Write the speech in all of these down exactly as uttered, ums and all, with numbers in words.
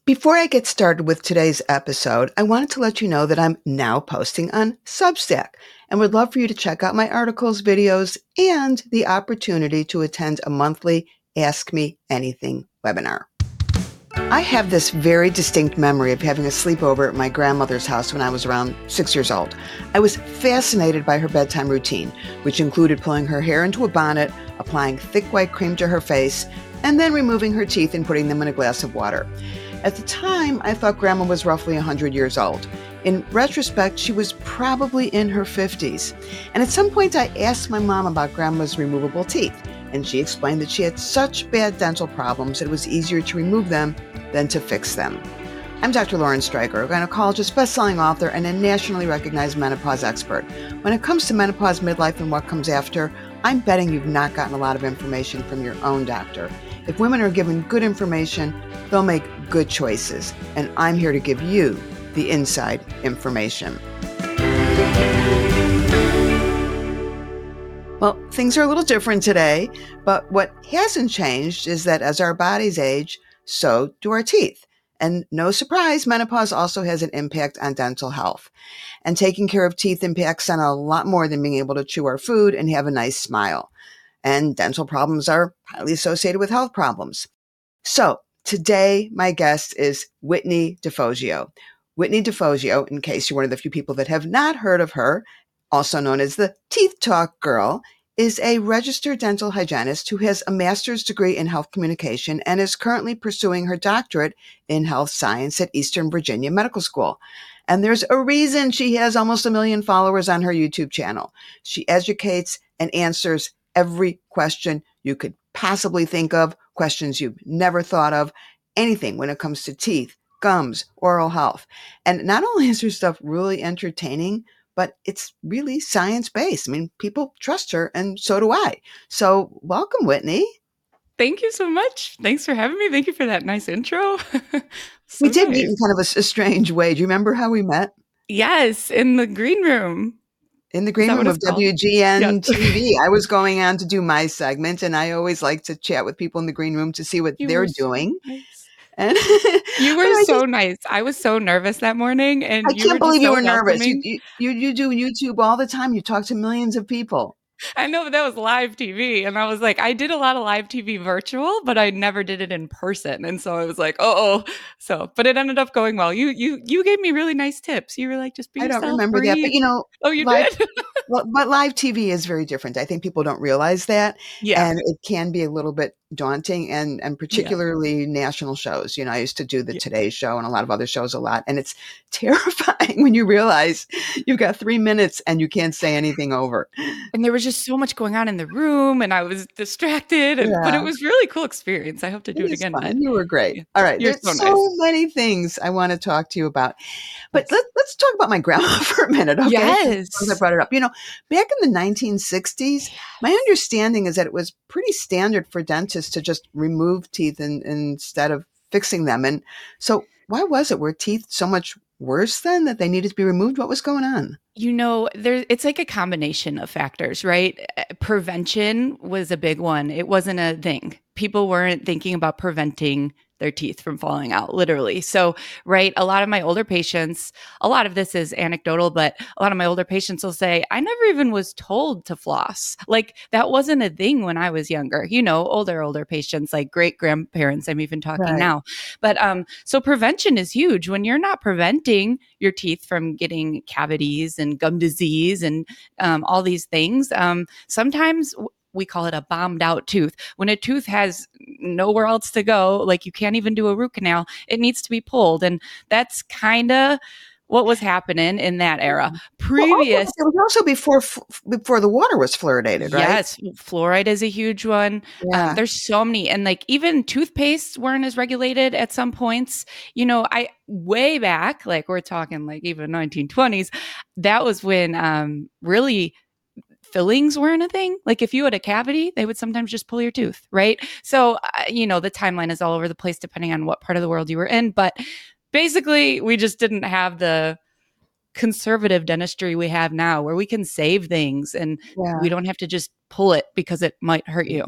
Before I get started with today's episode, I wanted to let you know that I'm now posting on Substack and would love for you to check out my articles, videos, and the opportunity to attend a monthly Ask Me Anything webinar. I have this very distinct memory of having a sleepover at my grandmother's house when I was around six years old. I was fascinated by her bedtime routine, which included pulling her hair into a bonnet, applying thick white cream to her face, and then removing her teeth and putting them in a glass of water. At the time, I thought Grandma was roughly one hundred years old. In retrospect, she was probably in her fifties. And at some point, I asked my mom about Grandma's removable teeth, and she explained that she had such bad dental problems that it was easier to remove them than to fix them. I'm Doctor Lauren Streicher, a gynecologist, best-selling author, and a nationally recognized menopause expert. When it comes to menopause, midlife, and what comes after, I'm betting you've not gotten a lot of information from your own doctor. If women are given good information, they'll make good choices, and I'm here to give you the inside information. Well, things are a little different today, but what hasn't changed is that as our bodies age, so do our teeth. And no surprise, menopause also has an impact on dental health. And taking care of teeth impacts on a lot more than being able to chew our food and have a nice smile. And dental problems are highly associated with health problems. So today, my guest is Whitney DeFogio. Whitney DeFogio, in case you're one of the few people that have not heard of her, also known as the Teeth Talk Girl, is a registered dental hygienist who has a master's degree in health communication and is currently pursuing her doctorate in health science at Eastern Virginia Medical School. And there's a reason she has almost a million followers on her YouTube channel. She educates and answers every question you could possibly think of, questions you've never thought of, anything when it comes to teeth, gums, oral health. And not only is her stuff really entertaining, but it's really science-based. I mean, people trust her, and so do I. So welcome, Whitney. Thank you so much. Thanks for having me. Thank you for that nice intro. So we did nice. meet in kind of a, a strange way. Do you remember how we met? Yes, in the green room. In the green room of W G N T V. I was going on to do my segment, and I always like to chat with people in the green room to see what you they're so doing. Nice. And you were so just, nice. I was so nervous that morning, and I you can't were believe just you so were nervous. You, welcoming. you you do YouTube all the time. You talk to millions of people. I know, but that was live T V. And I was like, I did a lot of live T V virtual, but I never did it in person. And so I was like, oh, so, but it ended up going well. You, you, you gave me really nice tips. You were like, just be I yourself. don't remember breathe. that, but you know, oh, you live, did. well, but live T V is very different. I think people don't realize that. Yeah. And it can be a little bit daunting, and, and particularly yeah. national shows. You know, I used to do the yeah. Today Show and a lot of other shows a lot. And it's terrifying when you realize you've got three minutes and you can't say anything over. And there was just so much going on in the room, and I was distracted, and, yeah. but it was really cool experience. I hope to do it, it again. Fun. You were great. Yeah. All right. You're There's so, so nice. many things I want to talk to you about. But yes. let, let's talk about my grandma for a minute, okay? Yes. I brought it up. You know, back in the nineteen sixties, yes. my understanding is that it was pretty standard for dentists to just remove teeth in, instead of fixing them. And so why was it? Were teeth so much worse then that they needed to be removed? What was going on? You know, there it's like a combination of factors, right? Prevention was a big one. It wasn't a thing. People weren't thinking about preventing their teeth from falling out, literally. So, right, a lot of my older patients, a lot of this is anecdotal, but a lot of my older patients will say, I never even was told to floss. Like, that wasn't a thing when I was younger. You know, older, older patients, like great grandparents, I'm even talking right. now. But um, so prevention is huge. When you're not preventing your teeth from getting cavities and gum disease and um, all these things, um, sometimes we call it a bombed out tooth. When a tooth has nowhere else to go, like you can't even do a root canal, it needs to be pulled. And that's kind of what was happening in that era. Previous, well, also, it was also before before the water was fluoridated, right? Yes, fluoride is a huge one. Yeah. Um, there's so many, and like even toothpastes weren't as regulated at some points. You know, I way back, like we're talking like even nineteen twenties. That was when um, really. fillings weren't a thing. Like if you had a cavity, they would sometimes just pull your tooth, right? So, uh, you know, the timeline is all over the place depending on what part of the world you were in. But basically, we just didn't have the conservative dentistry we have now where we can save things and yeah. we don't have to just pull it because it might hurt you.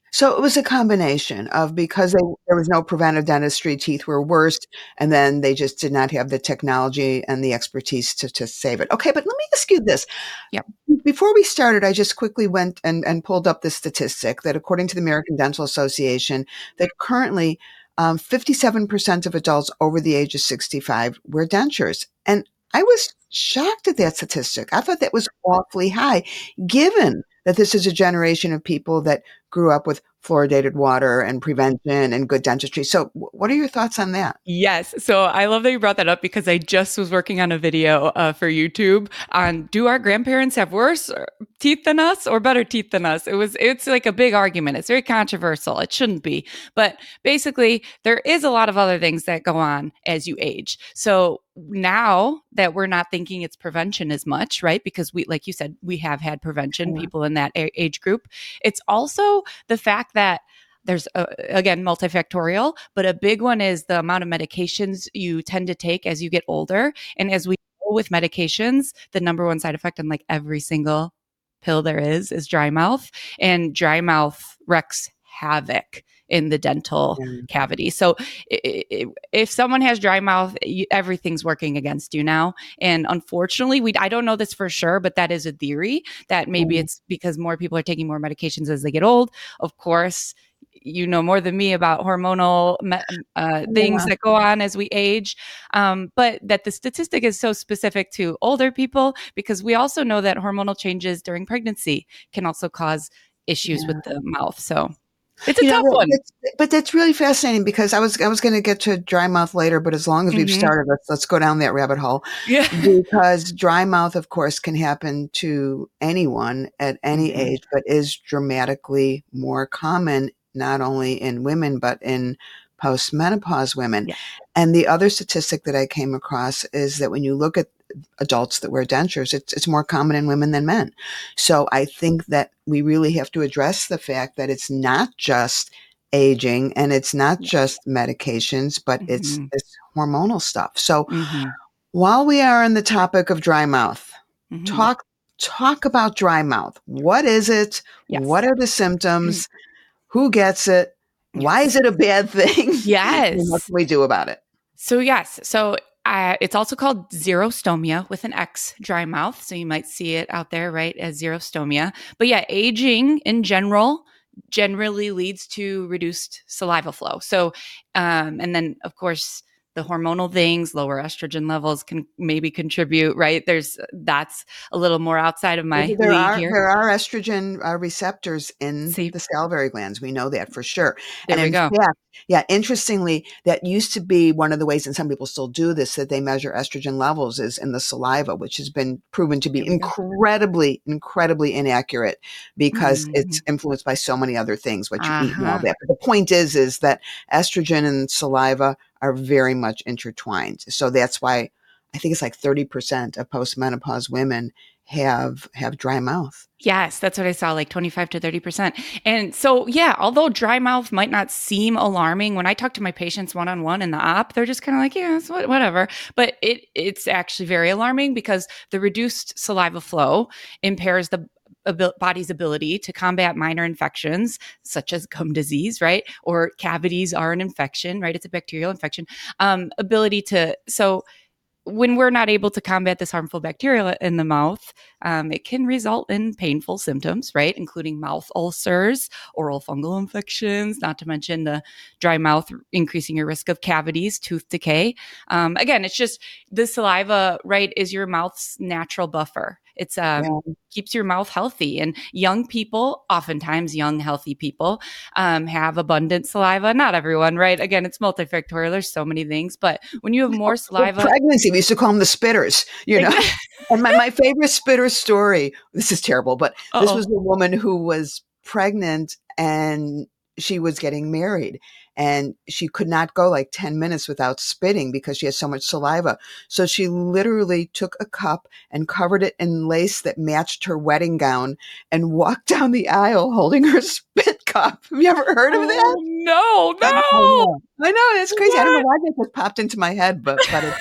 So it was a combination of because they, there was no preventive dentistry, teeth were worse, and then they just did not have the technology and the expertise to, to save it. Okay, but let me ask you this. Yep. Before we started, I just quickly went and, and pulled up the statistic that according to the American Dental Association, that currently um, fifty-seven percent of adults over the age of sixty-five wear dentures. And I was shocked at that statistic. I thought that was awfully high, given that this is a generation of people that grew up with fluoridated water and prevention and good dentistry. So what are your thoughts on that? Yes. So I love that you brought that up because I just was working on a video uh, for YouTube on do our grandparents have worse teeth than us or better teeth than us? It was, it's like a big argument. It's very controversial. It shouldn't be. But basically, there is a lot of other things that go on as you age. So now that we're not thinking it's prevention as much, right? Because we, like you said, we have had prevention, Yeah. people in that a- age group. It's also the fact that there's, a, again, multifactorial, but a big one is the amount of medications you tend to take as you get older. And as we know with medications, the number one side effect on like every single pill there is is dry mouth. And dry mouth wreaks havoc in the dental Yeah. cavity. So i- i- if someone has dry mouth, you, everything's working against you now. And unfortunately, we I don't know this for sure, but that is a theory that maybe Yeah. it's because more people are taking more medications as they get old. Of course, you know more than me about hormonal uh, things Yeah. that go on as we age. Um, but that the statistic is so specific to older people because we also know that hormonal changes during pregnancy can also cause issues Yeah. with the mouth. So it's a You know, tough that- one. that's, but that's really fascinating because I was I was going to get to dry mouth later, but as long as we've Mhm. started, let's let's go down that rabbit hole. Yeah. Because dry mouth, of course, can happen to anyone at any Mhm. age, but is dramatically more common not only in women but in postmenopause women. Yeah. And the other statistic that I came across is that when you look at adults that wear dentures, it's it's more common in women than men. So I think that we really have to address the fact that it's not just aging and it's not Yeah. just medications, but it's Mhm. it's hormonal stuff. So Mhm. while we are on the topic of dry mouth, Mhm. talk talk about dry mouth. What is it? Yes. What are the symptoms? Who gets it? Why is Yes. it a bad thing? Yes. And what can we do about it? So yes, so uh, it's also called xerostomia with an X, dry mouth. So you might see it out there, right, as xerostomia. But yeah, aging in general generally leads to reduced saliva flow. So, um, and then of course the hormonal things, lower estrogen levels can maybe contribute, right? There's that's a little more outside of my There league are here. there are estrogen uh, receptors in See, the salivary glands. We know that for sure. there And we in go. fact, yeah, interestingly, that used to be one of the ways, and some people still do this, that they measure estrogen levels is in the saliva, which has been proven to be There we go. incredibly, incredibly inaccurate because it's Mhm. influenced by so many other things, what you eat and all Uh-huh. that. But the point is, is that estrogen and saliva are very much intertwined. So that's why I think it's like thirty percent of postmenopause women have have dry mouth. Yes, that's what I saw, like twenty-five to thirty percent. And so, yeah, although dry mouth might not seem alarming, when I talk to my patients one-on-one in the op, they're just kind of like, yeah, it's what- whatever. But it it's actually very alarming because the reduced saliva flow impairs the abil- body's ability to combat minor infections such as gum disease, right? Or cavities are an infection, right? It's a bacterial infection. Um, ability to, so when we're not able to combat this harmful bacteria in the mouth, um, it can result in painful symptoms, right? Including mouth ulcers, oral fungal infections, not to mention the dry mouth increasing your risk of cavities, tooth decay. Um, again, it's just the saliva, right, is your mouth's natural buffer. It's um, Yeah. keeps your mouth healthy. And young people, oftentimes young, healthy people, um, have abundant saliva. Not everyone, right? Again, it's multifactorial. There's so many things. But when you have more Well, saliva, pregnancy, we used to call them the spitters, you know. Exactly. And my, my favorite spitter story, this is terrible, but this Uh-oh. was a woman who was pregnant and she was getting married and she could not go like ten minutes without spitting because she had so much saliva. So she literally took a cup and covered it in lace that matched her wedding gown and walked down the aisle holding her spit cup. Have you ever heard of that? Oh, no, I no. know. I know, it's crazy. I don't know What? why that just popped into my head, but but it did.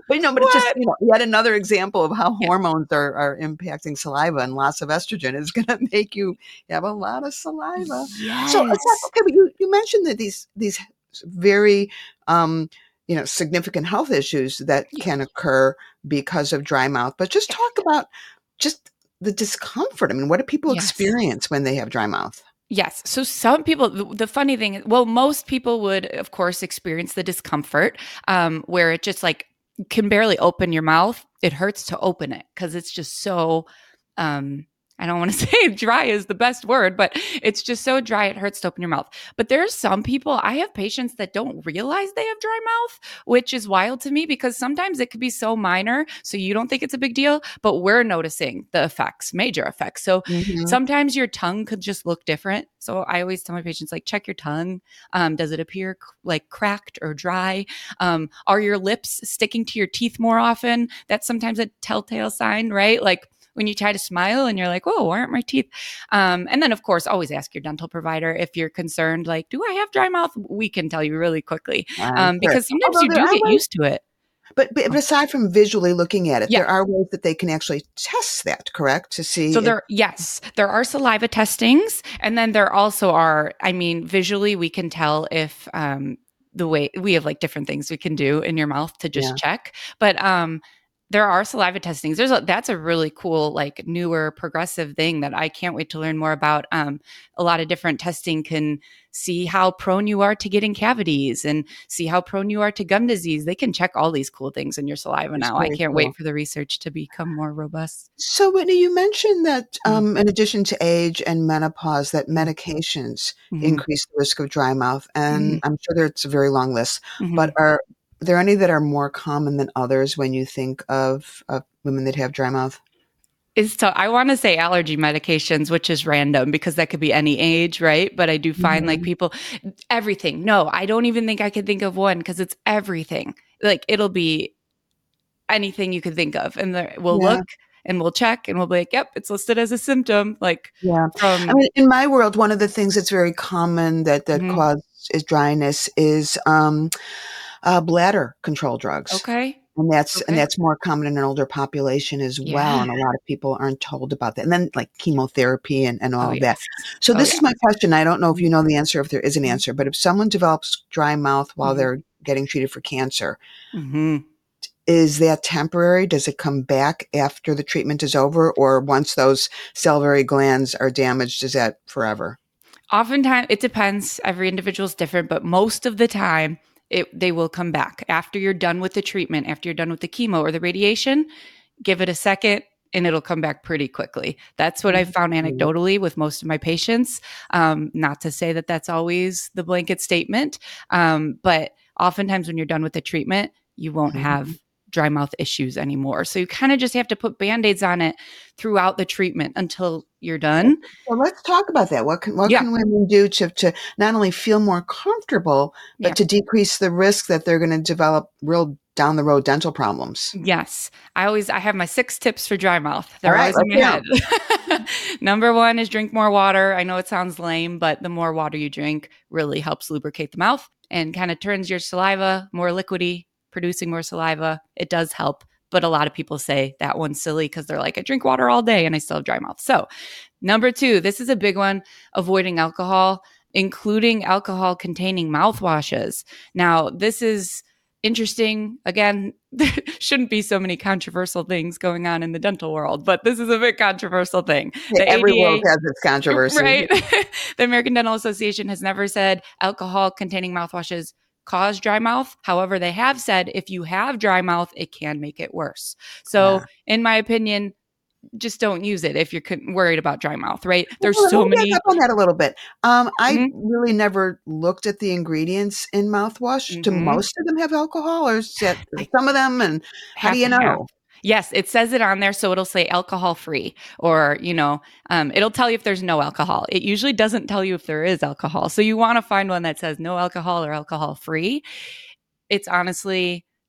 But, you know, but it's just, What? you know, yet another example of how Yeah. hormones are are impacting saliva, and loss of estrogen is gonna make you have a lot of saliva. So, it's like, Yes. okay, but you you mentioned that these these very, um, you know, significant health issues that Yeah. can occur because of dry mouth, but just Yeah. talk about just the discomfort. I mean, what do people Yes. experience when they have dry mouth? Yes. So some people, the, the funny thing is, well, most people would, of course, experience the discomfort um, where it just like can barely open your mouth. It hurts to open it because it's just so, um, I don't want to say dry is the best word, but it's just so dry it hurts to open your mouth. But there's some people, I have patients that don't realize they have dry mouth, which is wild to me because sometimes it could be so minor, so you don't think it's a big deal, but we're noticing the effects, major effects. So Mhm. sometimes your tongue could just look different. So I always tell my patients, like, check your tongue. Um, does it appear c- like cracked or dry? Um, are your lips sticking to your teeth more often? That's sometimes a telltale sign, right? Like when you try to smile and you're like, oh, why aren't my teeth? Um, and then, of course, always ask your dental provider if you're concerned, like, do I have dry mouth? We can tell you really quickly Uh, um, sure. because sometimes Although you there do are get ways. used to it. But but but Oh, aside from visually looking at it, yeah. there are ways that they can actually test that, correct? To see So if there, yes, there are saliva testings, and then there also are. I mean, visually, we can tell if um, the way we have like different things we can do in your mouth to yeah. just check. But um, there are saliva testings. There's a, that's a really cool, like newer, progressive thing that I can't wait to learn more about. Um, a lot of different testing can see how prone you are to getting cavities and see how prone you are to gum disease. They can check all these cool things in your saliva It's now. I very can't cool. wait for the research to become more robust. So, Whitney, you mentioned that, Mhm. um, in addition to age and menopause, that Mhm. medications Mhm. increase the risk of dry mouth, and Mhm. I'm sure there's a very long list, but Mhm. are there any that are more common than others when you think of of women that have dry mouth? Is so I wanna say allergy medications, which is random because that could be any age, right? But I do find, like, Mhm. people everything. No, I don't even think I could think of one because it's everything. Like, it'll be anything you could think of, and the we'll Yeah. look, and we'll check, and we'll be like, "Yep, it's listed as a symptom," like, Yeah. I from mean, in my world, one of the things that's very common that that mhm. causes dryness is, um, uh, bladder control drugs. Okay. And that's and Okay. that's more common in an older population as well, Yeah. and a lot of people aren't told about that. And then, like, chemotherapy and and Oh, all of that. yes. So Oh, this yeah. is my question, I don't know if Mhm. you know the answer, if there is an Mhm. answer, but if someone develops dry mouth while Mhm. they're getting treated for cancer, Mhm. is that temporary? Does it come back after the treatment is over? Or once those salivary glands are damaged, is that forever? Oftentimes, it depends. Every individual is different, but most of the time, it they will come back after you're done with the treatment, after you're done with the chemo or the radiation. Give it a second, and it'll come back pretty quickly. That's what I've found Mhm. anecdotally with most of my patients. Um, not to say that that's always the blanket statement, um, but oftentimes when you're done with the treatment, you won't Mhm. have dry mouth issues anymore. So you kind of just have to put band-aids on it throughout the treatment until you're done. Well, let's talk about that. What can what Yeah. can women do to to not only feel more comfortable, but Yeah. to decrease the risk that they're gonna develop real down the road dental problems? Yes. I always I have my six tips for dry mouth. All They're right, always in let's my hear head. 'em. Number one is drink more water. I know it sounds lame, but the more water you drink really helps lubricate the mouth and kind of turns your saliva more liquidy, producing more saliva. It does help, but a lot of people say that one's silly because they're like, I drink water all day and I still have dry mouth. So, number two, this is a big one, avoiding alcohol, including alcohol containing mouthwashes. Now, this is interesting. Again, there shouldn't be so many controversial things going on in the dental world, but this is a big controversial thing. Yeah, The every world A D has its A, controversies. right? The American Dental Association has never said alcohol containing mouthwashes cause dry mouth. However, they have said if you have dry mouth, it can make it worse. So, Yeah. in my opinion, just don't use it if you're con- worried about dry mouth, right? There's Well, let so me back many. up on that a little bit. Um, I Mhm, really never looked at the ingredients in mouthwash. Do mhm. most of them have alcohol, or is it I some of them, and how do half you and half. know? Yes, it says it on there, so it'll say alcohol free, or you know, um, it'll tell you if there's no alcohol. It usually doesn't tell you if there is alcohol, so you want to find one that says no alcohol or alcohol free. It's honestly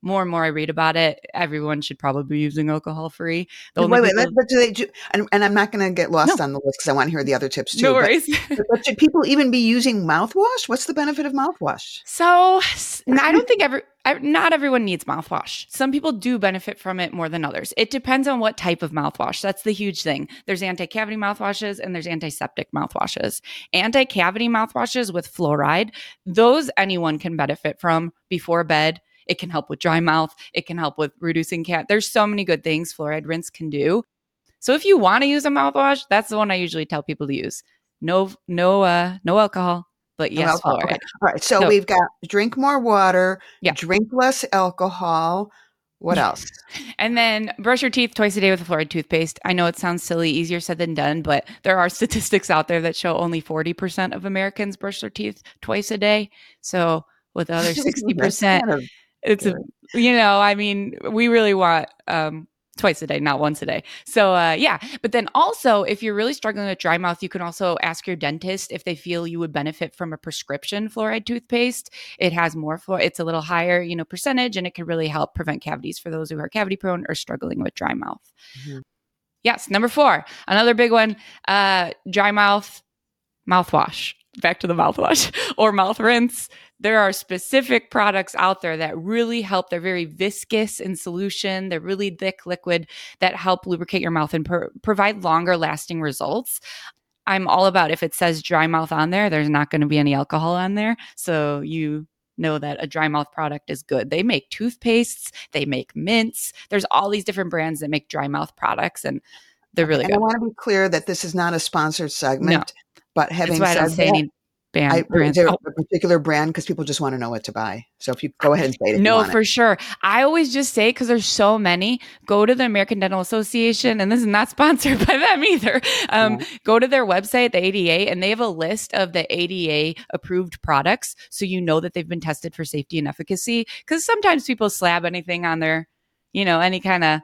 more and more I read about it, everyone should probably be using alcohol free. The Wait, only wait, people, let- but do they do, and, and I'm not going to get lost no, on the list because I want to hear the other tips no too, but, worries. but should people even be using mouthwash? What's the benefit of mouthwash? So s- n- I don't think every I, not everyone needs mouthwash. Some people do benefit from it more than others. It depends on what type of mouthwash. That's the huge thing. There's anti-cavity mouthwashes and there's antiseptic mouthwashes. Anti-cavity mouthwashes with fluoride, those anyone can benefit from before bed. It can help with dry mouth. It can help with reducing cat. There's so many good things fluoride rinse can do. So if you want to use a mouthwash, that's the one I usually tell people to use. No, no, uh, no alcohol, but No yes, alcohol. Okay. fluoride. All right. So So we've got drink more water, yeah. drink less alcohol. What else? And then brush your teeth twice a day with a fluoride toothpaste. I know it sounds silly, easier said than done, but there are statistics out there that show only forty percent of Americans brush their teeth twice a day. So with the other sixty percent, That's kind of it's, a, good. you know, I mean, we really want um, twice a day, not once a day. So uh, yeah, but then also if you're really struggling with dry mouth, you can also ask your dentist if they feel you would benefit from a prescription fluoride toothpaste. It has more fluoride, it's a little higher, you know, percentage, and it could really help prevent cavities for those who are cavity prone or struggling with dry mouth. Mhm. Yes, number four, another big one, uh, dry mouth, mouthwash. Back to the mouthwash or mouth rinse. There are specific products out there that really help. They're very viscous in solution. They're really thick liquid that help lubricate your mouth and pro- provide longer lasting results. I'm all about if it says dry mouth on there, there's not going to be any alcohol on there. So you know that a dry mouth product is good. They make toothpastes, they make mints. There's all these different brands that make dry mouth products, and they're Okay. really And I good. want to be clear that this is not a sponsored No, segment, but that's having why I don't said say that, any I, band is brands. there Oh, a particular brand? Because people just want to know what to buy. So if you go ahead and say it if you no, want it. for sure. I always just say, because there's so many, go to the American Dental Association, and this is not sponsored by them either. Um, Yeah. go to their website, the A D A, and they have a list of the A D A approved products. So you know that they've been tested for safety and efficacy. Because sometimes people slab anything on their, you know, any kind of,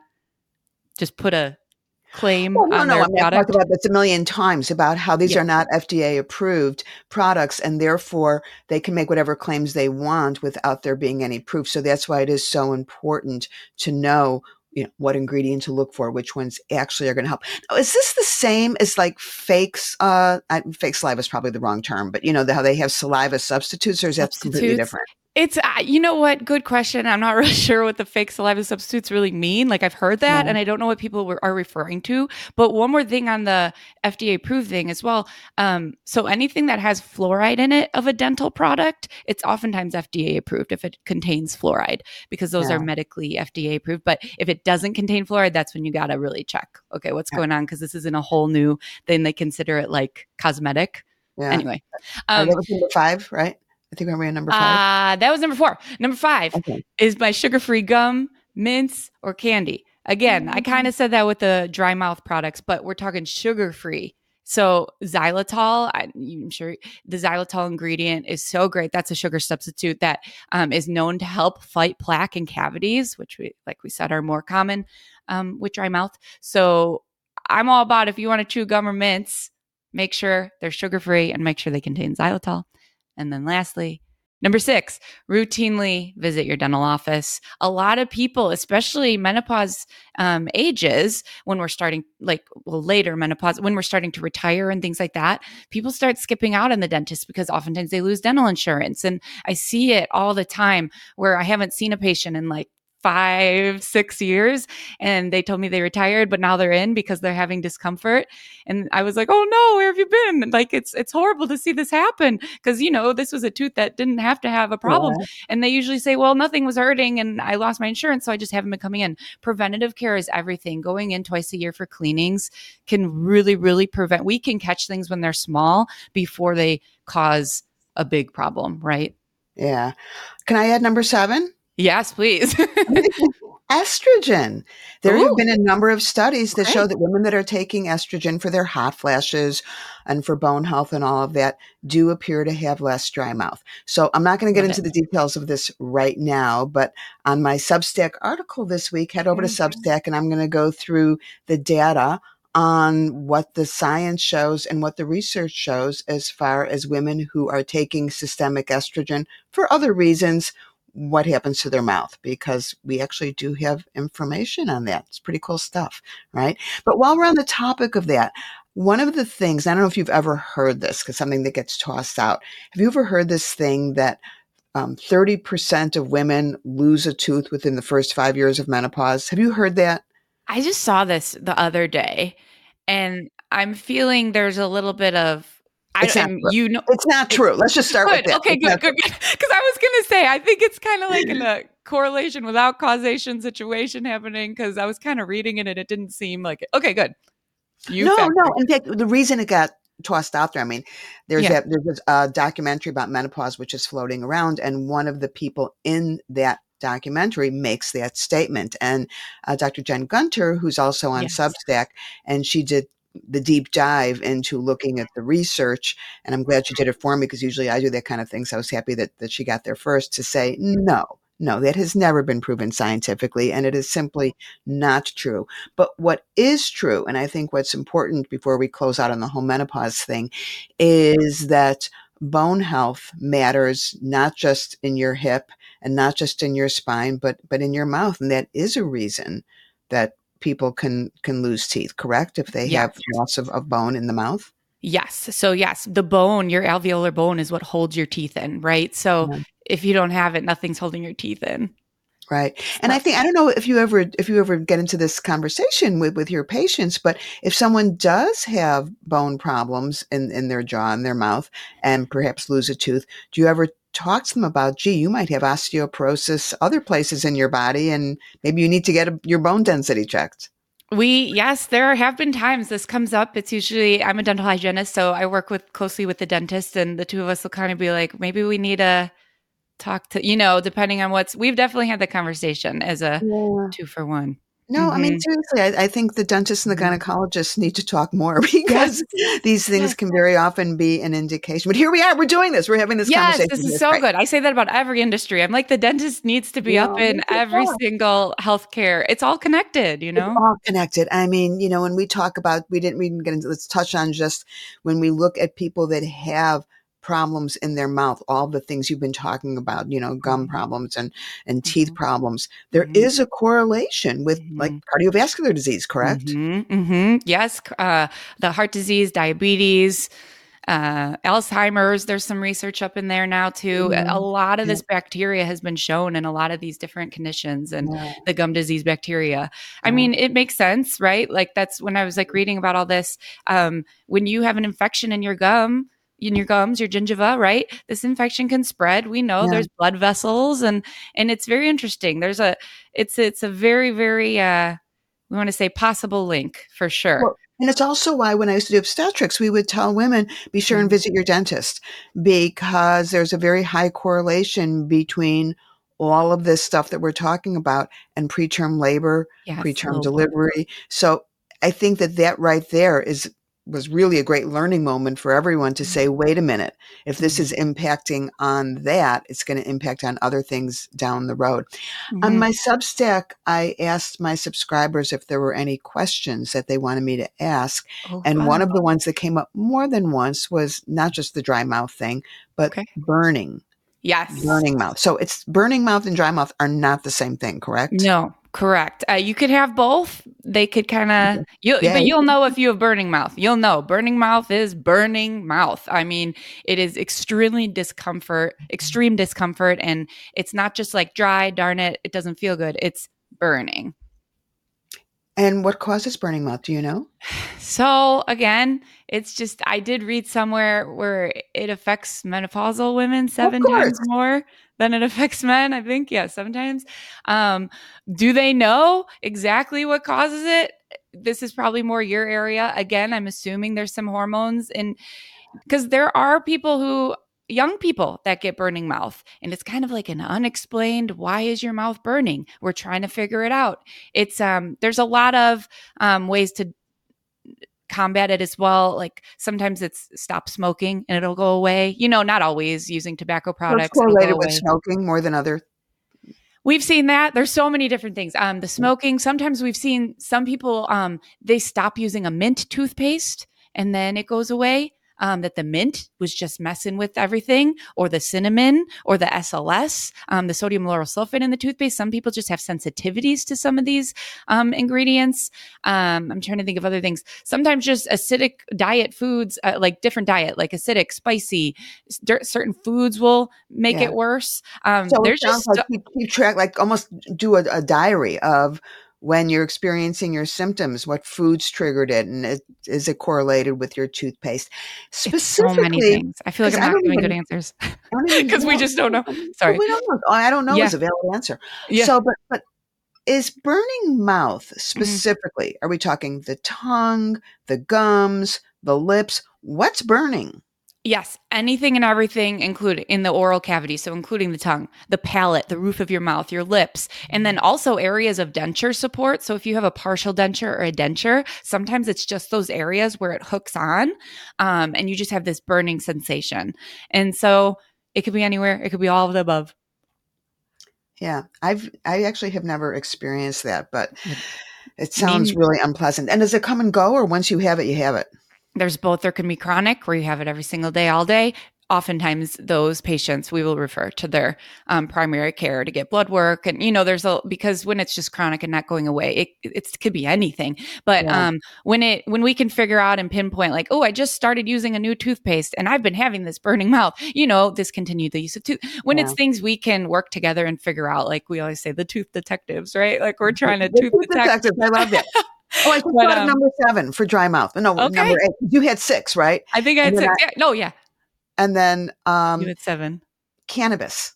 just put a claim Well, no, on no. their I mean, I've talked product. about this a million times about how these Yeah. are not F D A approved products, and therefore they can make whatever claims they want without there being any proof. So that's why it is so important to know, you know, what ingredient to look for, which ones actually are going to help. Now, is this the same as like fakes? Uh, I, fake saliva is probably the wrong term, but you know the, how they have saliva substitutes, or is that completely Substitutes. different? It's, uh, you know what? Good question. I'm not really sure what the fake saliva substitutes really mean. Like I've heard that, Yeah. and I don't know what people were, are referring to. But one more thing on the F D A approved thing as well. Um, so anything that has fluoride in it of a dental product, it's oftentimes F D A approved if it contains fluoride, because those Yeah. are medically F D A approved. But if it doesn't contain fluoride, that's when you got to really check. Okay, what's Yeah. going on? Because this isn't a whole new thing. They consider it like cosmetic. Yeah. Anyway. All right, Um, that was number five, right? I think we're on number five. Uh, that was number four. Number five Okay. is my sugar-free gum, mints, or candy. Again, I kind of said that with the dry mouth products, but we're talking sugar-free. So xylitol, I, I'm sure the xylitol ingredient is so great. That's a sugar substitute that um, is known to help fight plaque and cavities, which we, like we said, are more common um, with dry mouth. So I'm all about, if you want to chew gum or mints, make sure they're sugar-free and make sure they contain xylitol. And then lastly, number six, routinely visit your dental office. A lot of people, especially menopause um, ages, when we're starting, like, well, later menopause, when we're starting to retire and things like that, people start skipping out on the dentist because oftentimes they lose dental insurance. And I see it all the time where I haven't seen a patient in like five, six years, and they told me they retired, but now they're in because they're having discomfort. And I was like, oh no, where have you been? Like, it's it's horrible to see this happen, because, you know, this was a tooth that didn't have to have a problem. Yeah. And they usually say, well, nothing was hurting and I lost my insurance, so I just haven't been coming in. Preventative care is everything. Going in twice a year for cleanings can really, really prevent. We can catch things when they're small before they cause a big problem, right? Yeah. Can I add number seven? Yes, please. Estrogen. There have Ooh, been a number of studies that okay. show that women that are taking estrogen for their hot flashes and for bone health and all of that do appear to have less dry mouth. So I'm not going to get Love into it. the details of this right now, but on my Substack article this week, head over to Mhm. Substack and I'm going to go through the data on what the science shows and what the research shows as far as women who are taking systemic estrogen for other reasons, what happens to their mouth, because we actually do have information on that. It's pretty cool stuff, right? But while we're on the topic of that, one of the things, I don't know if you've ever heard this, because something that gets tossed out. Have you ever heard this thing that um, thirty percent of women lose a tooth within the first five years of menopause? Have you heard that? I just saw this the other day, and I'm feeling there's a little bit of I It's don't not and true. you know It's not it's true. Let's just start with good. that. Okay, It's good, not good, true. good. Because I was gonna say, I think it's kind of like in a correlation without causation situation happening. Because I was kind of reading it and it didn't seem like it. Okay, good. You No, fact no. checked In it. fact, the reason it got tossed out there, I mean, there's Yeah. that there's a documentary about menopause which is floating around, and one of the people in that documentary makes that statement. And uh, Doctor Jen Gunter, who's also on Yes. Substack, and she did the deep dive into looking at the research. And I'm glad she did it for me, because usually I do that kind of thing. So I was happy that that she got there first to say no. No, that has never been proven scientifically, and it is simply not true. But what is true, and I think what's important before we close out on the whole menopause thing, is that bone health matters not just in your hip and not just in your spine, but but in your mouth. And that is a reason that people can can lose teeth, correct? If they have Yes. loss of, of bone in the mouth. Yes. So yes, the bone, your alveolar bone is what holds your teeth in, right? So Yeah. if you don't have it, nothing's holding your teeth in. Right. And So I think, I don't know if you ever, if you ever get into this conversation with, with your patients, but if someone does have bone problems in, in their jaw and their mouth and perhaps lose a tooth, do you ever talk to them about, gee, you might have osteoporosis other places in your body, and maybe you need to get a, your bone density checked? we, yes, there have been times this comes up. It's usually, I'm a dental hygienist, so I work with closely with the dentist, and the two of us will kind of be like, maybe we need to talk to, you know, depending on what's, we've definitely had the conversation as a Yeah. two for one. No, I mean, Mm-hmm. seriously, I, I think the dentists and the Mm-hmm. gynecologists need to talk more, Yes. because these things Yes. can very often be an indication. But here we are, we're doing this, we're having this Yes, conversation. this is That's so great. good. I say that about every industry. I'm like, the dentist needs to be Yeah, up in look at every that. single healthcare. It's all connected, you It's know? all connected. I mean, you know, when we talk about, we didn't even get into, let's touch on just when we look at people that have problems in their mouth, all the things you've been talking about, you know, gum Mhm, problems and, and teeth mhm, problems, there mhm, is a correlation with like mhm, cardiovascular disease, correct? mhm, mhm. Yes, c- uh, the heart disease, diabetes, uh, Alzheimer's. There's some research up in there now too. A a Mhm. lot of Yeah, this bacteria has been shown in a lot of these different conditions, and yeah, the gum disease bacteria. I yeah. mean, it makes sense, right? Like that's when I was like reading about all this. Um, when you have an infection in your gum. In your gums, your gingiva, right? This infection can spread. We know Yeah. there's blood vessels, and and it's very interesting. There's a, it's it's a very very uh, we want to say possible link for sure. Well, and it's also why when I used to do obstetrics, we would tell women, be sure and Mhm. visit your dentist, because there's a very high correlation between all of this stuff that we're talking about and preterm labor, Yes. preterm Oh, delivery. So I think that that right there is was really a great learning moment for everyone to say, wait a minute, if this mhm. is impacting on that, it's going to impact on other things down the road. On Mhm. my Substack, I asked my subscribers if there were any questions that they wanted me to ask. Oh, And fun. one of the ones that came up more than once was not just the dry mouth thing, but Okay. burning, Yes. burning mouth. So it's burning mouth and dry mouth are not the same thing, correct? No, correct. Uh, you could have both. They could kind of Okay. you, Yeah. but you'll know if you have burning mouth. You'll know burning mouth is burning mouth. I mean, it is extremely discomfort, extreme discomfort, and it's not just like dry. Darn it, it doesn't feel good. It's burning. And what causes burning mouth? Do you know? So again, it's just I did read somewhere where it affects menopausal women Of seven course. times more than it affects men. I think, yeah, sometimes. Um, do they know exactly what causes it? This is probably more your area. Again, I'm assuming there's some hormones in because there are people who young people that get burning mouth and it's kind of like an unexplained why is your mouth burning, we're trying to figure it out. It's um there's a lot of um ways to combat it as well. Like sometimes it's stop smoking and it'll go away. You know, not always using tobacco So it's products, it'll go correlated with away. smoking more than other. We've seen that. There's so many different things. Um, the smoking, sometimes we've seen some people, um, they stop using a mint toothpaste and then it goes away. um, that the mint was just messing with everything, or the cinnamon, or the S L S, um, the sodium lauryl sulfate in the toothpaste. Some people just have sensitivities to some of these um, ingredients. Um, I'm trying to think of other things. Sometimes just acidic diet foods, uh, like different diet, like acidic, spicy, certain foods will make Yeah. it worse. Um, So it there's sounds just like you keep track, like almost do a, a diary of when you're experiencing your symptoms, what foods triggered it, and it, is it correlated with your toothpaste? it's so many Specifically, things. I feel like because I'm I not don't giving good even, answers I don't even, because we well, just don't know. well, Sorry. we don't know. I don't know Yeah. is a valid answer. Yeah. So, but, but is burning mouth Mhm. specifically, are we talking the tongue, the gums, the lips? What's burning? Yes, anything and everything included in the oral cavity. So including the tongue, the palate, the roof of your mouth, your lips, and then also areas of denture support. So if you have a partial denture or a denture, sometimes it's just those areas where it hooks on, um, and you just have this burning sensation. And so it could be anywhere. It could be all of the above. Yeah, I've I actually have never experienced that, but Yep. it I sounds mean, really unpleasant. And does it come and go, or once you have it, you have it? there's both. There can be chronic, where you have it every single day, all day. Oftentimes, those patients we will refer to their um, primary care to get blood work, and you know, there's a because when it's just chronic and not going away, it it could be anything. But Yeah. um, when it when we can figure out and pinpoint, like, oh, I just started using a new toothpaste and I've been having this burning mouth, you know, discontinue the use of tooth. When Yeah. it's things we can work together and figure out, like we always say, the tooth detectives, right? Like we're The, trying to the tooth tooth detect. detective, I love that. Oh, I just But thought of um, number seven for dry mouth. No, number okay, eight. You had six, right? I think I And had then, six. I, Yeah, no, yeah, and then you um, had seven. cannabis,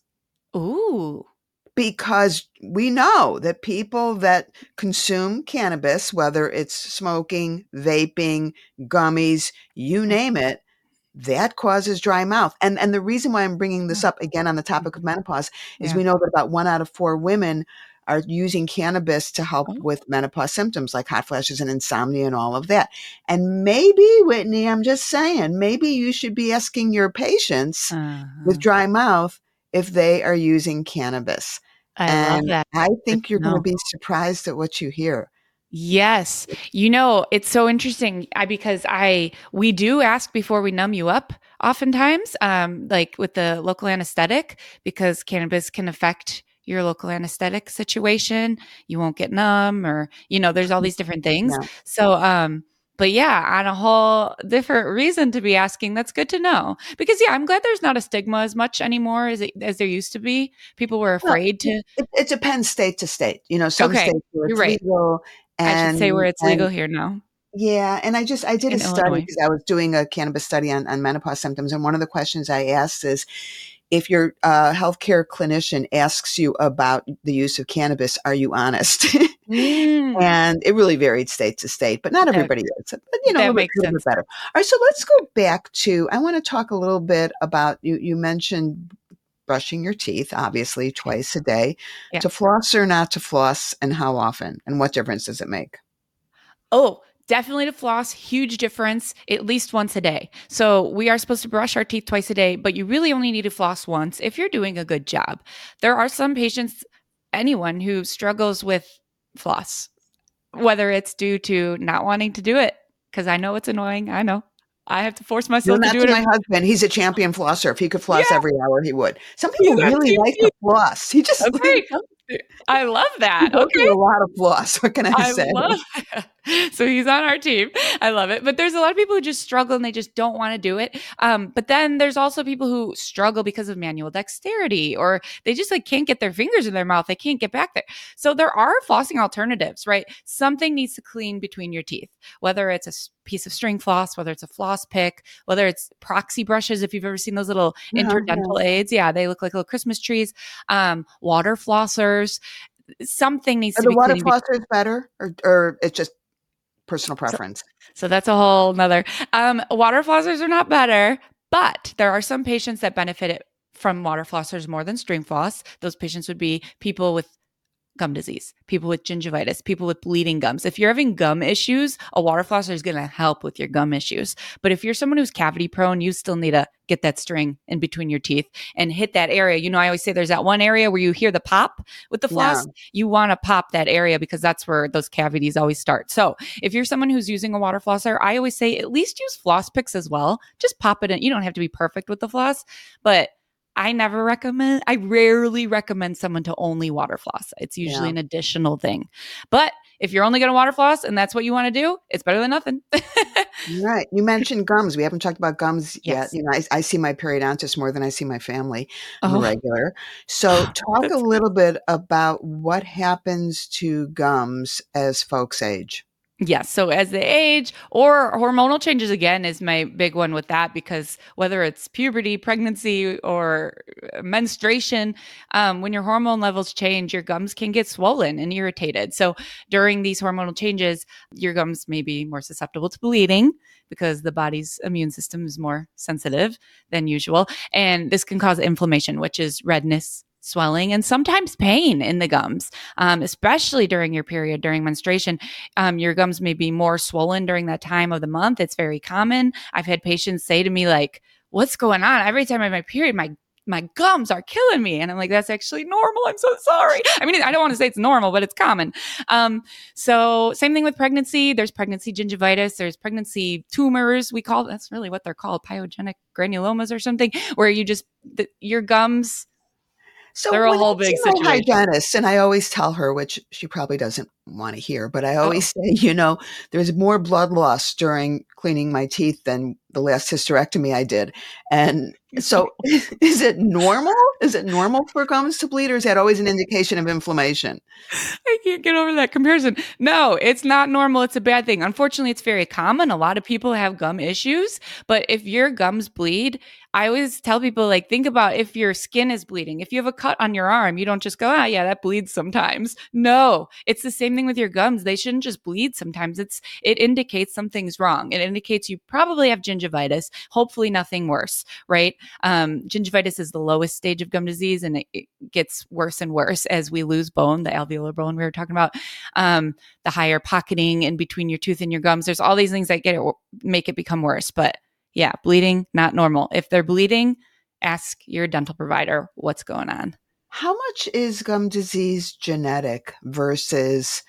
Ooh. because we know that people that consume cannabis, whether it's smoking, vaping, gummies, you name it, that causes dry mouth. And and the reason why I'm bringing this up again on the topic of menopause is Yeah. we know that about one out of four women are using cannabis to help Oh. with menopause symptoms like hot flashes and insomnia and all of that. And maybe, Whitney, I'm just saying, maybe you should be asking your patients with Uh-huh. dry mouth if they are using cannabis. I love And that. I Good think to you're going to know. be surprised at what you hear. Yes. You know, it's so interesting I, because I we do ask before we numb you up oftentimes, um, like with the local anesthetic, because cannabis can affect your local anesthetic situation. You won't get numb, or, you know, there's all these different things. Yeah. So, um, but yeah, on a whole different reason to be asking, that's good to know. Because yeah, I'm glad there's not a stigma as much anymore as it, as there used to be. People were Well, afraid to. it, it depends state to state. You know, some Okay, states where you're it's right. legal, I should say where and it's and legal here now yeah, and I just I did a in study Illinois. because I was doing a cannabis study on, on menopause symptoms, and one of the questions I asked is if your uh, healthcare clinician asks you about the use of cannabis, are you honest? Mm, And it really varied state to state, but not that everybody is. But you know, a that little bit, makes little bit sense. better. All right, so let's go back to. I want to talk a little bit about you. You mentioned brushing your teeth, obviously Yeah, twice a day. yeah. To floss or not to floss, and how often, and what difference does it make? Oh, definitely to floss, huge difference, at least once a day. So we are supposed to brush our teeth twice a day, but you really only need to floss once if you're doing a good job. There are some patients, anyone who struggles with floss, whether it's due to not wanting to do it, because I know it's annoying. I know. I have to force No, myself to not do to it. my Every- husband. He's a champion flosser. If he could floss yeah, every hour, he would. Some he's people on really team like teeth. to floss. He just Okay. I love he that. goes Okay. through a lot of floss. What can I I say? love that. So he's on our team. I love it. But there's a lot of people who just struggle and they just don't want to do it. Um, but then there's also people who struggle because of manual dexterity, or they just like can't get their fingers in their mouth. They can't get back there. So there are flossing alternatives, right? Something needs to clean between your teeth, whether it's a s- piece of string floss, whether it's a floss pick, whether it's proxy brushes. If you've ever seen those little Uh-huh, yeah. interdental aids, yeah, they look like little Christmas trees. Um, water flossers. Something needs Are to the be water cleaning. flossers better, or or it's just personal So, preference? so that's a whole nother. Um, water flossers are not better, but there are some patients that benefit it from water flossers more than string floss. Those patients would be people with gum disease, people with gingivitis, people with bleeding gums. If you're having gum issues, a water flosser is going to help with your gum issues. But if you're someone who's cavity prone, you still need to get that string in between your teeth and hit that area. You know, I always say there's that one area where you hear the pop with the floss. Yeah. You want to pop that area because that's where those cavities always start. So if you're someone who's using a water flosser, I always say at least use floss picks as well. Just pop it in. You don't have to be perfect with the floss, but I never recommend, I rarely recommend someone to only water floss. It's usually Yeah. an additional thing. But if you're only going to water floss and that's what you want to do, it's better than nothing. Right. You mentioned gums. We haven't talked about gums yet. Yes. You know, I, I see my periodontist more than I see my family. I'm a Oh, regular. So talk a that's little bit about what happens to gums as folks age. Yes. So as they age or hormonal changes again is my big one with that, because whether it's puberty, pregnancy, or menstruation, um, when your hormone levels change, your gums can get swollen and irritated. So during these hormonal changes, your gums may be more susceptible to bleeding because the body's immune system is more sensitive than usual. And this can cause inflammation, which is redness, swelling, and sometimes pain in the gums, um, especially during your period, during menstruation. Um, your gums may be more swollen during that time of the month. It's very common. I've had patients say to me, like, what's going on? Every time I have my period, my my gums are killing me. And I'm like, that's actually normal. I'm so sorry. I mean, I don't want to say it's normal, but it's common. Um, so same thing with pregnancy. There's pregnancy gingivitis. There's pregnancy tumors. We call, that's really what they're called, pyogenic granulomas or something, where you just, the, your gums, So they're a when whole I see big my situation. hygienist, and I always tell her, which she probably doesn't want to hear, but I always Oh. say, you know, there's more blood loss during cleaning my teeth than the last hysterectomy I did. And so is it normal? Is it normal for gums to bleed, or is that always an indication of inflammation? I can't get over that comparison. No, it's not normal. It's a bad thing. Unfortunately, it's very common. A lot of people have gum issues, but if your gums bleed, I always tell people, like, think about if your skin is bleeding. If you have a cut on your arm, you don't just go, ah, yeah, that bleeds sometimes. No, it's the same thing with your gums. They shouldn't just bleed sometimes. It's, it indicates something's wrong. It indicates you probably have gingivitis, hopefully nothing worse, right? Um, gingivitis is the lowest stage of gum disease, and it, it gets worse and worse as we lose bone, the alveolar bone we were talking about, um, the higher pocketing in between your tooth and your gums. There's all these things that get it, make it become worse. But yeah, bleeding, not normal. If they're bleeding, ask your dental provider what's going on. How much is gum disease genetic versus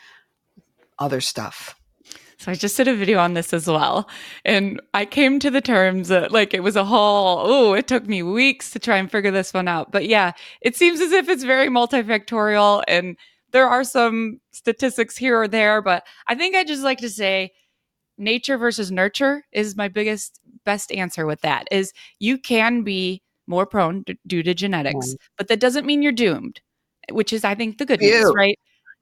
other stuff? So I just did a video on this as well. And I came to the terms that, like, it was a whole, oh, it took me weeks to try and figure this one out. But yeah, it seems as if it's very multifactorial, and there are some statistics here or there. But I think I just like to say nature versus nurture is my biggest, best answer with that. Is you can be more prone d- due to genetics, Right. but that doesn't mean you're doomed, which is, I think, the good news, Ew. right?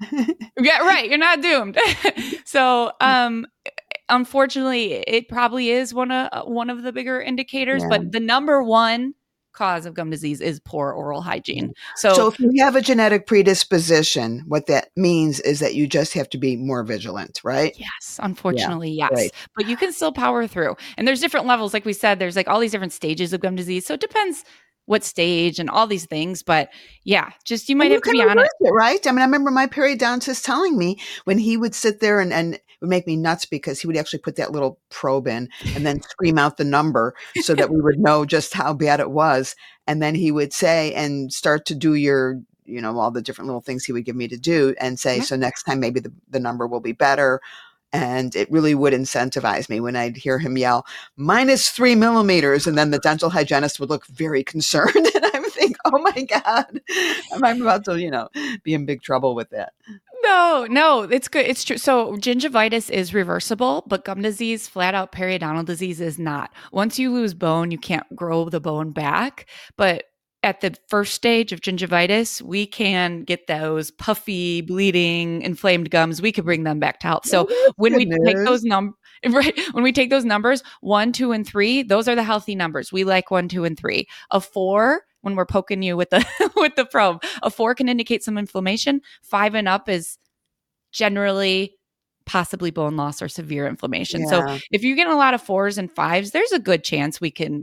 Yeah, right. You're not doomed. So, um, unfortunately, it probably is one of one of the bigger indicators, Yeah. but the number one cause of gum disease is poor oral hygiene. So, So if you have a genetic predisposition, what that means is that you just have to be more vigilant, right? yes, unfortunately, yes. right. But you can still power through. And there's different levels. Like we said, there's like all these different stages of gum disease. So it depends what stage and all these things. But yeah, just you might And you have to can be on it. reverse it, right? I mean, I remember my periodontist telling me when he would sit there and, and it would make me nuts because he would actually put that little probe in and then scream out the number so that we would know just how bad it was. And then he would say, and start to do your, you know, all the different little things he would give me to do and say, Yeah. so next time maybe the, the number will be better. And it really would incentivize me when I'd hear him yell, minus three millimeters. And then the dental hygienist would look very concerned. And I would think, oh my God, I'm about to, you know, be in big trouble with that. No, no, it's good. It's true. So gingivitis is reversible, but gum disease, flat out periodontal disease, is not. Once you lose bone, you can't grow the bone back. But at the first stage of gingivitis, we can get those puffy, bleeding, inflamed gums. We could bring them back to health. So Oh, when good we take news. those numbers, right, when we take those numbers, one, two, and three, those are the healthy numbers. We like one, two, and three. A four, when we're poking you with the with the probe, a four can indicate some inflammation. Five and up is generally possibly bone loss or severe inflammation. So Yeah. if you get a lot of fours and fives, there's a good chance we can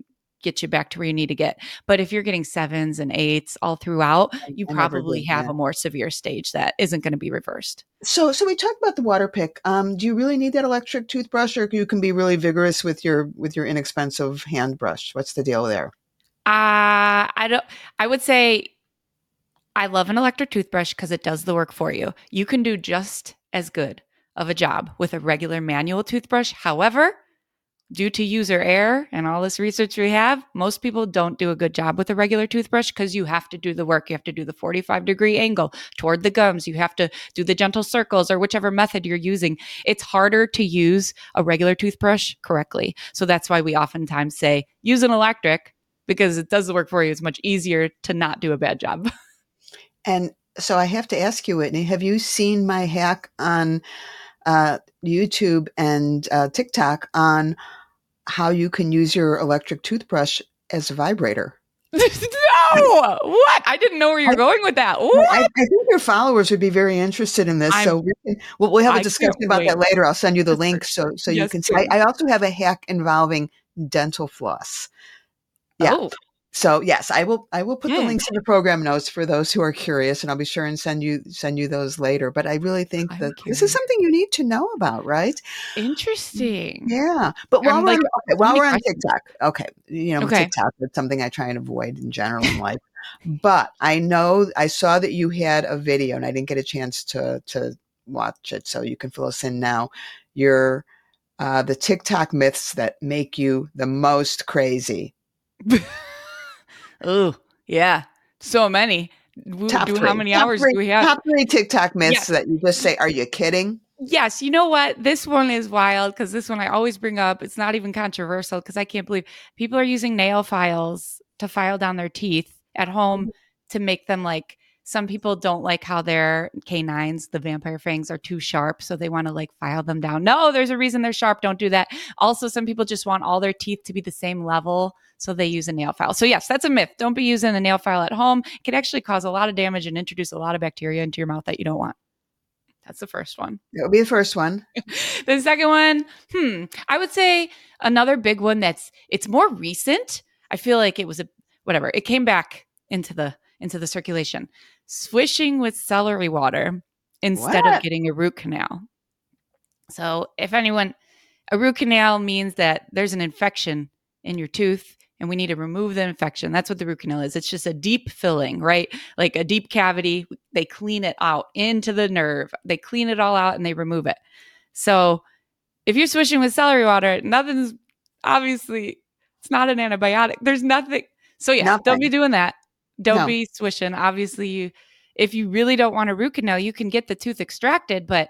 get you back to where you need to get. But if you're getting sevens and eights all throughout, I, you I never probably did have that. a more severe stage that isn't going to be reversed. So, so we talked about the water pick. Um, do you really need that electric toothbrush, or you can be really vigorous with your with your inexpensive hand brush? What's the deal there? Uh, I don't, I would say I love an electric toothbrush because it does the work for you. You can do just as good of a job with a regular manual toothbrush. However, due to user error and all this research we have, most people don't do a good job with a regular toothbrush because you have to do the work. You have to do the forty-five degree angle toward the gums. You have to do the gentle circles or whichever method you're using. It's harder to use a regular toothbrush correctly. So that's why we oftentimes say use an electric because it does the work for you. It's much easier to not do a bad job. And so I have to ask you, Whitney, have you seen my hack on uh, YouTube and uh, TikTok on how you can use your electric toothbrush as a vibrator? No, what? I didn't know where you're I, going with that. I, What? I think your followers would be very interested in this. I'm, So we can, we'll, we'll have a I discussion can't about wait. that later. I'll send you the Yes, link so so you yes, can see. I, please. I also have a hack involving dental floss. Yeah. Oh, So yes, I will. I will put the hmm. links in the program notes for those who are curious, and I'll be sure and send you send you those later. But I really think I'm that this curious. is something you need to know about, right? Interesting. Yeah. But while I'm we're on, like, okay, so while many we're on questions. TikTok, okay, you know, Okay. TikTok is something I try and avoid in general in life. But I know I saw that you had a video, and I didn't get a chance to to watch it, so you can fill us in now. Your uh, the TikTok myths that make you the most crazy. Oh, yeah. So many. Do, Top do how three, many top hours three, do we have? top three TikTok myths Yes. that you just say, "Are you kidding?" Yes. You know what? This one is wild because this one I always bring up. It's not even controversial because I can't believe people are using nail files to file down their teeth at home to make them like some people don't like how their canines, the vampire fangs, are too sharp. So they want to like file them down. No, there's a reason they're sharp. Don't do that. Also, some people just want all their teeth to be the same level. So they use a nail file. So, yes, that's a myth. Don't be using a nail file at home. It can actually cause a lot of damage and introduce a lot of bacteria into your mouth that you don't want. That's the first one. That would be the first one. The second one, hmm, I would say another big one that's it's more recent. I feel like it was a whatever. It came back into the into the circulation. Swishing with celery water instead of What? getting a root canal. So, if anyone, a root canal means that there's an infection in your tooth and we need to remove the infection. That's what the root canal is. It's just a deep filling, right? Like a deep cavity. They clean it out into the nerve. They clean it all out and they remove it. So, if you're swishing with celery water, nothing's obviously, it's not an antibiotic. There's nothing. So, yeah, Nothing. don't be doing that. Don't No. be swishing. Obviously, you, if you really don't want a root canal, you can get the tooth extracted, but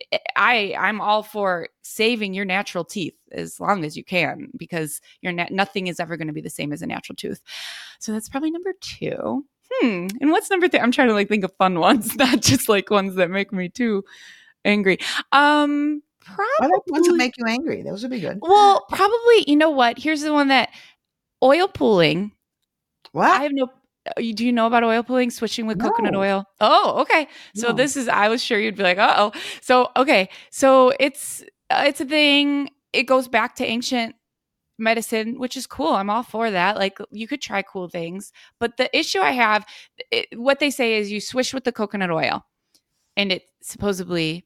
I I'm all for saving your natural teeth as long as you can because your na- nothing is ever going to be the same as a natural tooth. So that's probably number two. Hmm. And what's number three? I'm trying to like think of fun ones, not just like ones that make me too angry. Um, I like ones that probably. make you angry. Those would be good. Well, probably. You know what? Here's the one that oil pulling. What? I have no. Do you know about oil pulling, switching with coconut No. oil? Oh, okay. So No. this is, I was sure you'd be like, uh oh. So, okay. So it's, uh, it's a thing. It goes back to ancient medicine, which is cool. I'm all for that. Like you could try cool things. But the issue I have, it, what they say is you swish with the coconut oil and it supposedly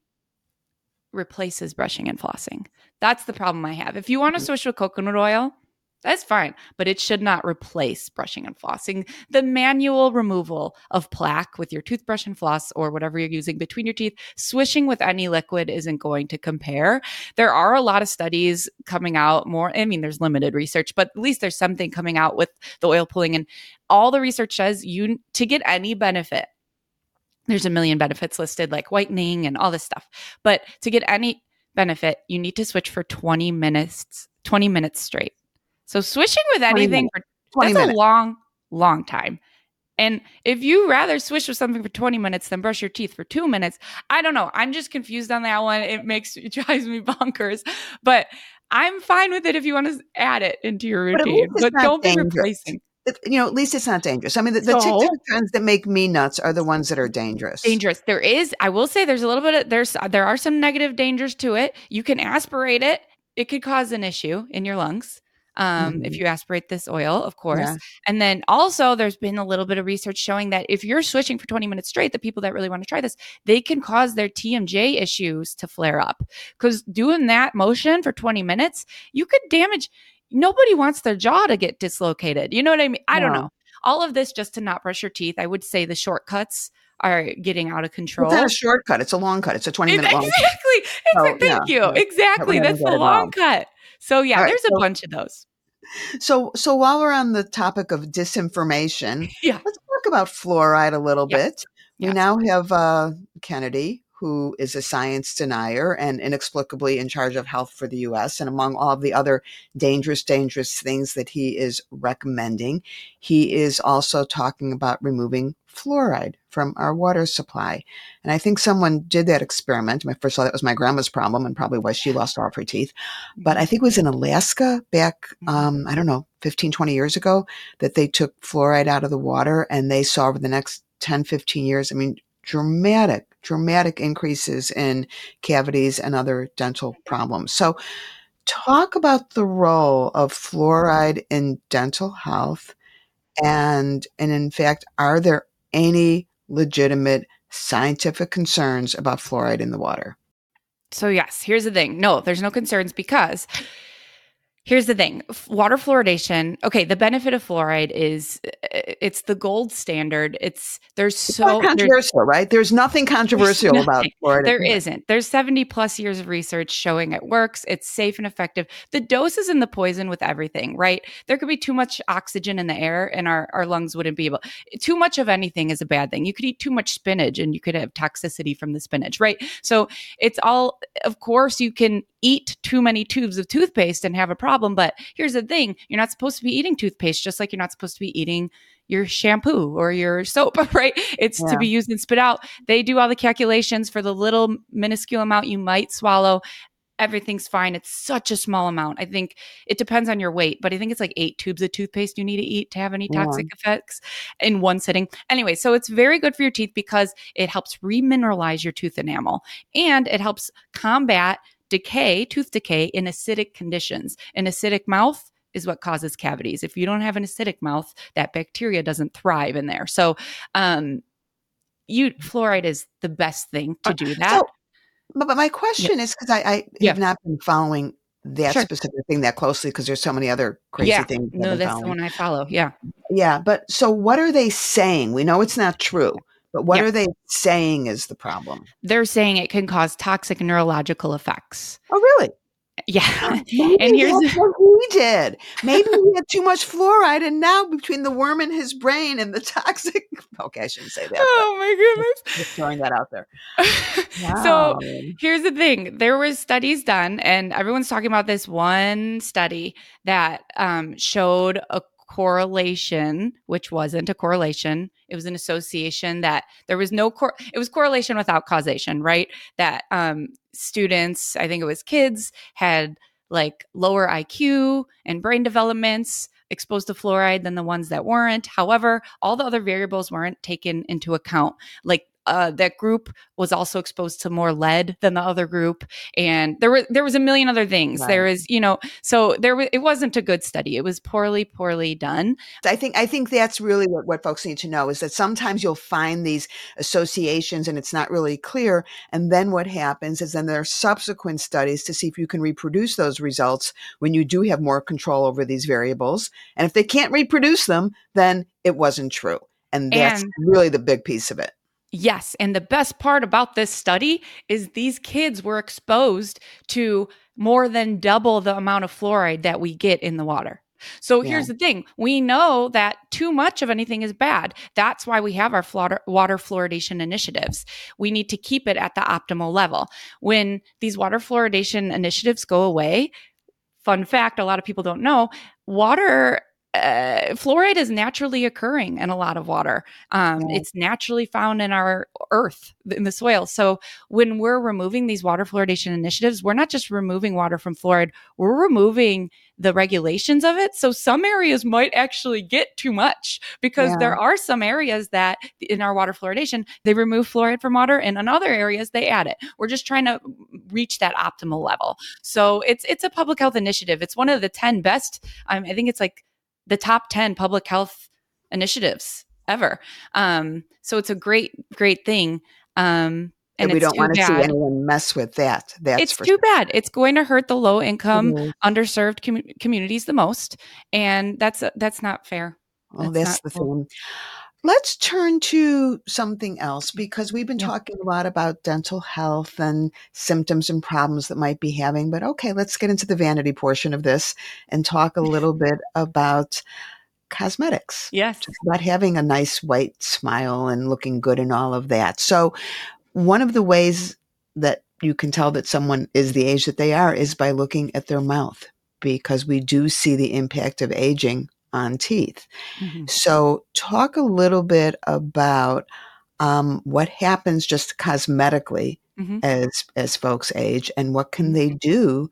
replaces brushing and flossing. That's the problem I have. If you want to swish with coconut oil, that's fine, but it should not replace brushing and flossing. The manual removal of plaque with your toothbrush and floss or whatever you're using between your teeth, swishing with any liquid isn't going to compare. There are a lot of studies coming out more. I mean, there's limited research, but at least there's something coming out with the oil pulling. And all the research says you to get any benefit, there's a million benefits listed like whitening and all this stuff. But to get any benefit, you need to switch for twenty minutes, twenty minutes straight. So swishing with anything for that's minutes. a long, long time. And if you rather swish with something for twenty minutes than brush your teeth for two minutes, I don't know. I'm just confused on that one. It makes it drives me bonkers. But I'm fine with it if you want to add it into your But at routine. least it's But not don't be dangerous. replacing. It- you know, at least it's not dangerous. I mean, the, the So- TikTok trends that make me nuts are the ones that are dangerous. Dangerous. There is, I will say there's a little bit of, there's, there are some negative dangers to it. You can aspirate it. It could cause an issue in your lungs. um, if Mhm. you aspirate this oil, of course. Yeah. And then also, there's been a little bit of research showing that if you're switching for twenty minutes straight, the people that really want to try this, they can cause their T M J issues to flare up. Because doing that motion for twenty minutes, you could damage. Nobody wants their jaw to get dislocated. You know what I mean? I don't No. know. All of this just to not brush your teeth. I would say the shortcuts are getting out of It's not a control. shortcut. It's a long cut. It's a twenty Ex- minute long cut. Exactly. So Exactly. yeah, Thank you. yeah, that we Exactly. haven't That's the got it long wrong. cut. So yeah, All right. there's a So bunch of those. so so while we're on the topic of disinformation, Yeah. let's talk about fluoride a little Yes. bit. We Yes. now have uh, Kennedy, who is a science denier and inexplicably in charge of health for the U S. And among all of the other dangerous, dangerous things that he is recommending, he is also talking about removing fluoride from our water supply. And I think someone did that experiment. My first thought that was my grandma's problem and probably why she lost all of her teeth. But I Mhm. think it was in Alaska back, Mhm. um, I don't know, fifteen, twenty years ago that they took fluoride out of the water and they saw over the next ten, fifteen years, I mean, dramatic, dramatic increases in cavities and other dental problems. So talk about the role of fluoride in dental health. And, and in fact, are there any legitimate scientific concerns about fluoride in the water? So yes, here's the thing. No, there's no concerns because here's the thing. F- Water fluoridation. Okay, the benefit of fluoride is uh, it's the gold standard. It's there's It's not so there's controversial, right? There's nothing There's controversial about nothing. fluoride. There isn't. There's seventy plus years of research showing it works. It's safe and effective. The dose is in the poison with everything, right? There could be too much oxygen in the air and our, our lungs wouldn't be able. Too much of anything is a bad thing. You could eat too much spinach and you could have toxicity from the spinach, right? So it's all, of course, you can eat too many tubes of toothpaste and have a problem. But here's the thing. You're not supposed to be eating toothpaste, just like you're not supposed to be eating your shampoo or your soap, right? It's Yeah. to be used and spit out. They do all the calculations for the little minuscule amount you might swallow. Everything's fine. It's such a small amount. I think it depends on your weight, but I think it's like eight tubes of toothpaste you need to eat to have any Yeah. toxic effects in one sitting. Anyway, so it's very good for your teeth because it helps remineralize your tooth enamel and it helps combat decay, tooth decay in acidic conditions. An acidic mouth is what causes cavities. If you don't have an acidic mouth, that bacteria doesn't thrive in there. So, um, you fluoride is the best thing to do that. So, but, but my Yeah. question is because I, I Yeah. have not been following that Sure. specific thing that closely because there's so many other crazy Yeah. things I've No, been that's the following. one I follow. Yeah. Yeah, but so what are they saying? We know it's not true, but what Yeah. are they saying is the problem? They're saying it can cause toxic neurological effects. Oh, really? Yeah. Maybe And here's that's what he did. Maybe he had too much fluoride, and now between the worm in his brain and the toxic. Okay, I shouldn't say that. But Oh my goodness. just throwing that out there. So Wow. here's the thing. There was studies done, and everyone's talking about this one study that um, showed a correlation, which wasn't a correlation. It was an association that there was no cor- it was correlation without causation, right? That um, students, I think it was kids, had like lower I Q and brain developments exposed to fluoride than the ones that weren't. However, all the other variables weren't taken into account. Like uh, that group was also exposed to more lead than the other group, and there were there was a million other things. Right. There is, you know, so there was it wasn't a good study. It was poorly, poorly done. I think I think that's really what, what folks need to know is that sometimes you'll find these associations and it's not really clear. And then what happens is then there are subsequent studies to see if you can reproduce those results when you do have more control over these variables. And if they can't reproduce them, then it wasn't true. And that's And really the big piece of it. yes. And the best part about this study is these kids were exposed to more than double the amount of fluoride that we get in the water. So Yeah. here's the thing. We know that too much of anything is bad. That's why we have our fluor- water fluoridation initiatives. We need to keep it at the optimal level. When these water fluoridation initiatives go away, fun fact, a lot of people don't know, water uh, fluoride is naturally occurring in a lot of water. Um, Yeah. It's naturally found in our earth, in the soil. So when we're removing these water fluoridation initiatives, we're not just removing water from fluoride, we're removing the regulations of it. So some areas might actually get too much because Yeah. there are some areas that in our water fluoridation, they remove fluoride from water and in other areas they add it. We're just trying to reach that optimal level. So it's it's a public health initiative. It's one of the ten best. Um, I think it's like the top ten public health initiatives ever. Um, so it's a great, great thing. Um, and And we it's don't too want to see bad. anyone mess with that. That's It's for too sure. bad. It's going to hurt the low income, Mhm. underserved com- communities the most, and that's that's not fair. Well, That's that's not the cool. thing. Let's turn to something else because we've been Yeah. talking a lot about dental health and symptoms and problems that might be having. But okay, let's get into the vanity portion of this and talk a little bit about cosmetics. Yes. Just about having a nice white smile and looking good and all of that. So, one of the ways that you can tell that someone is the age that they are is by looking at their mouth, because we do see the impact of aging on teeth. Mhm. So, talk a little bit about um, what happens just cosmetically Mhm. as as folks age, and what can Mhm. they do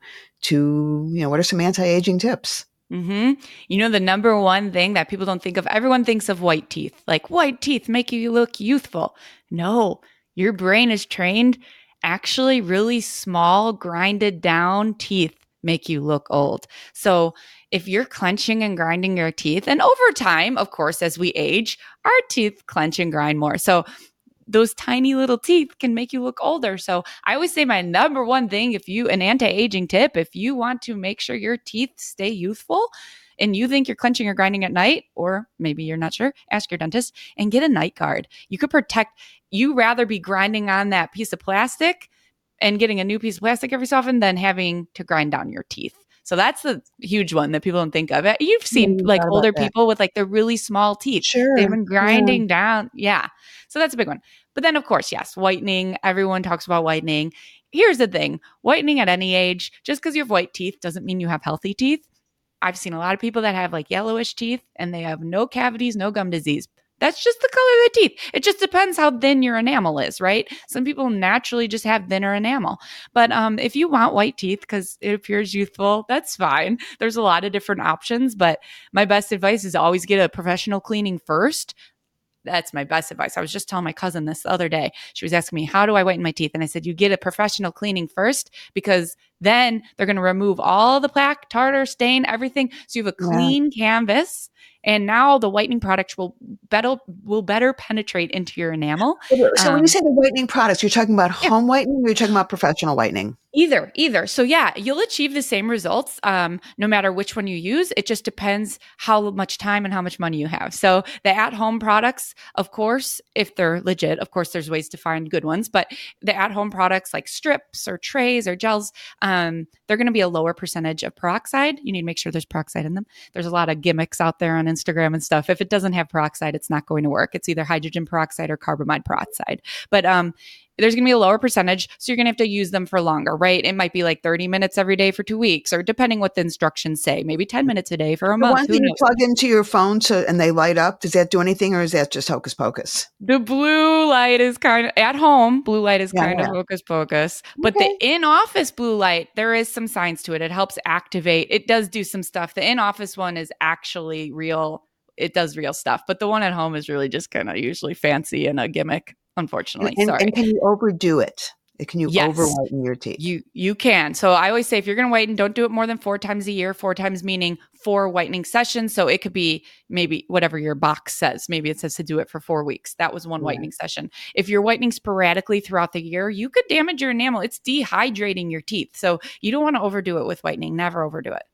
to, you know, what are some anti-aging tips? hmm You know, the number one thing that people don't think of, everyone thinks of white teeth. Like, white teeth make you look youthful. No, your brain is trained. Actually, really small, grinded down teeth make you look old. So, if you're clenching and grinding your teeth, and over time, of course, as we age, our teeth clench and grind more. So, those tiny little teeth can make you look older. So I always say my number one thing, if you, an anti-aging tip, if you want to make sure your teeth stay youthful and you think you're clenching or grinding at night, or maybe you're not sure, ask your dentist and get a night guard. You could protect, you rather be grinding on that piece of plastic and getting a new piece of plastic every so often than having to grind down your teeth. So that's the huge one that people don't think of. You've I seen hadn't like thought about older that. people with like the really small teeth. They've Sure. been Yeah. grinding down. Yeah. So that's a big one. But then, of course, yes, whitening. Everyone talks about whitening. Here's the thing: whitening at any age, just because you have white teeth doesn't mean you have healthy teeth. I've seen a lot of people that have like yellowish teeth and they have no cavities, no gum disease. That's just the color of the teeth. It just depends how thin your enamel is, right? Some people naturally just have thinner enamel. But um, if you want white teeth because it appears youthful, that's fine. There's a lot of different options. But my best advice is always get a professional cleaning first. That's my best advice. I was just telling my cousin this the other day. She was asking me, how do I whiten my teeth? And I said, you get a professional cleaning first, because then they're going to remove all the plaque, tartar, stain, everything. So you have a Yeah. clean canvas. And now the whitening products will better will better penetrate into your enamel. So when you Um, say the whitening products, you're talking about yeah. home whitening, or you're talking about professional whitening? Either, either. So yeah, you'll achieve the same results um, no matter which one you use. It just depends how much time and how much money you have. So the at-home products, of course, if they're legit, of course, there's ways to find good ones. But the at-home products like strips or trays or gels, um, they're going to be a lower percentage of peroxide. You need to make sure there's peroxide in them. There's a lot of gimmicks out there on Instagram and stuff. If it doesn't have peroxide, it's not going to work. It's either hydrogen peroxide or carbamide peroxide. But um, there's going to be a lower percentage. So you're going to have to use them for longer, right? It might be like thirty minutes every day for two weeks, or depending what the instructions say, maybe ten minutes a day for a The month. ones Who that you knows? plug into your phone so and they light up, does that do anything, or is that just hocus pocus? The blue light is kind of at home. Blue light is Yeah, kind of yeah. hocus pocus, but Okay. the in-office blue light, there is some science to it. It helps activate. It does do some stuff. The in-office one is actually real. It does real stuff, but the one at home is really just kind of usually fancy and a gimmick. And, Unfortunately, and, sorry. and can you overdo it? Can you Yes. over whiten your teeth? You you can. So I always say if you're going to whiten, don't do it more than four times a year. Four times meaning four whitening sessions. So it could be maybe whatever your box says. Maybe it says to do it for four weeks. That was one Yeah. whitening session. If you're whitening sporadically throughout the year, you could damage your enamel. It's dehydrating your teeth. So you don't want to overdo it with whitening. Never overdo it.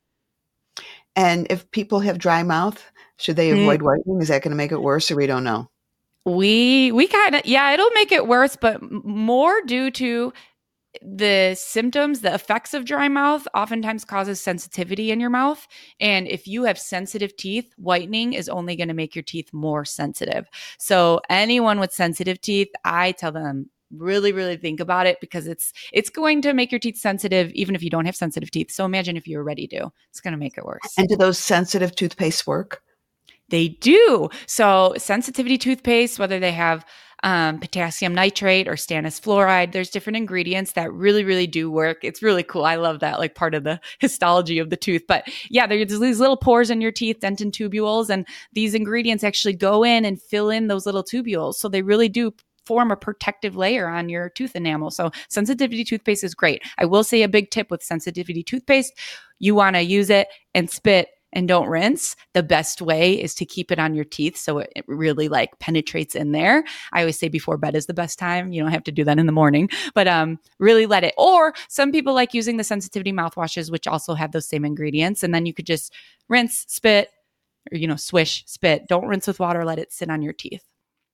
And if people have dry mouth, should they Mm. avoid whitening? Is that going to make it worse, or we don't know? We we kind of yeah, it'll make it worse, but m- more due to the symptoms, the effects of dry mouth oftentimes causes sensitivity in your mouth. And if you have sensitive teeth, whitening is only going to make your teeth more sensitive. So anyone with sensitive teeth, I tell them really, really think about it, because it's it's going to make your teeth sensitive even if you don't have sensitive teeth. So imagine if you already do. It's going to make it worse. And do those sensitive toothpastes work? They do. So sensitivity toothpaste, whether they have um, potassium nitrate or stannous fluoride, there's different ingredients that really, really do work. It's really cool. I love that, like part of the histology of the tooth. But yeah, there's these little pores in your teeth, dentin tubules, and these ingredients actually go in and fill in those little tubules. So they really do form a protective layer on your tooth enamel. So sensitivity toothpaste is great. I will say a big tip with sensitivity toothpaste, you want to use it and spit and don't rinse. The best way is to keep it on your teeth so it, it really like penetrates in there. I always say before bed is the best time. You don't have to do that in the morning, but um, really let it. Or some people like using the sensitivity mouthwashes, which also have those same ingredients. And then you could just rinse, spit, or, you know, swish, spit. Don't rinse with water. Let it sit on your teeth.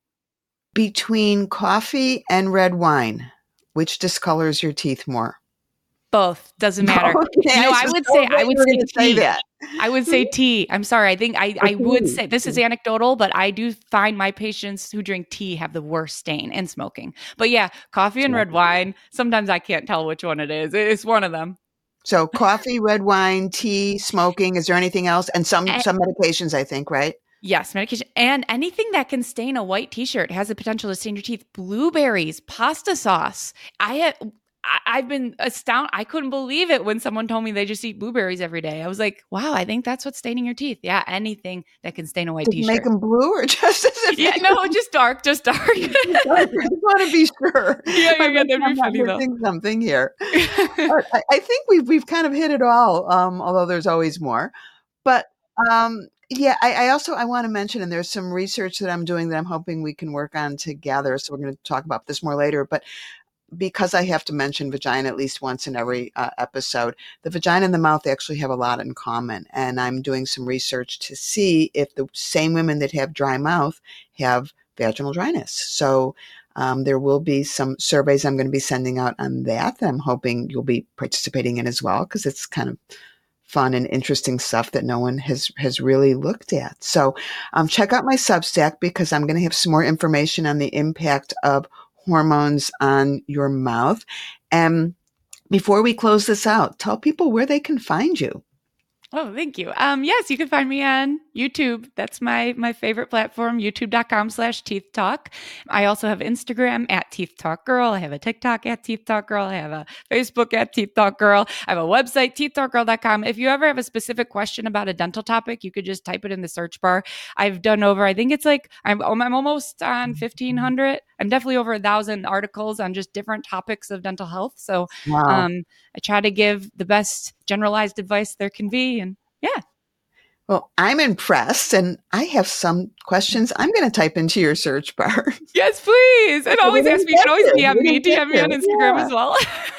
Between coffee and red wine, which discolors your teeth more? Both. Doesn't matter. Okay, no, I, I would say I would say say tea. that. I would say tea. I'm sorry. I think I, I would say this is anecdotal, but I do find my patients who drink tea have the worst stain and smoking. But yeah, coffee and red wine. Sometimes I can't tell which one it is. It's one of them. So coffee, red wine, tea, smoking. Is there anything else? And some And, some medications, I think, right? Yes, medication. And anything that can stain a white t-shirt has the potential to stain your teeth. Blueberries, pasta sauce. I have I've been astounded. I couldn't believe it when someone told me they just eat blueberries every day. I was like, wow, I think that's what's staining your teeth. Yeah, anything that can stain a white Did t-shirt. Make them blue or just as if Yeah, no, just dark, just dark. I just want to be sure. Yeah, yeah, yeah, that'd be I'm not funny though. missing something here. I, I think we've we've kind of hit it all, um, although there's always more. But um, yeah, I, I also I want to mention, and there's some research that I'm doing that I'm hoping we can work on together. So we're going to talk about this more later. But because I have to mention vagina at least once in every uh, episode, the vagina and the mouth actually have a lot in common. And I'm doing some research to see if the same women that have dry mouth have vaginal dryness. So um, there will be some surveys I'm going to be sending out on that. I'm hoping you'll be participating in as well, because it's kind of fun and interesting stuff that no one has has really looked at. So um, check out my Substack, because I'm going to have some more information on the impact of hormones on your mouth. And before we close this out, tell people where they can find you. Oh, thank you. Um, yes, you can find me on YouTube. That's my my favorite platform, youtube.com slash teeth talk. I also have Instagram at Teeth Talk Girl. I have a TikTok at Teeth Talk Girl. I have a Facebook at Teeth Talk Girl. I have a website, teeth talk girl dot com. If you ever have a specific question about a dental topic, you could just type it in the search bar. I've done over, I think it's like, I'm, I'm almost on fifteen hundred. I'm definitely over a thousand articles on just different topics of dental health. So Wow. um, I try to give the best generalized advice there can be. And yeah. Well, I'm impressed, and I have some questions I'm going to type into your search bar. Yes, please. And always ask me. You can always D M me. D M me on Instagram yeah. as well.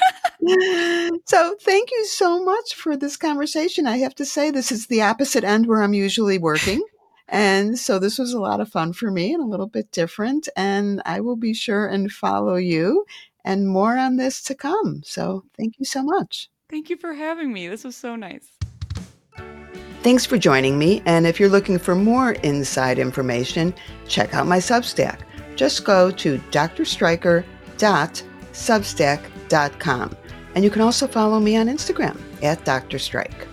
So thank you so much for this conversation. I have to say, this is the opposite end where I'm usually working. And so this was a lot of fun for me and a little bit different. And I will be sure and follow you, and more on this to come. So thank you so much. Thank you for having me. This was so nice. Thanks for joining me. And if you're looking for more inside information, check out my Substack. Just go to d r streicher dot substack dot com. And you can also follow me on Instagram at Doctor Strike.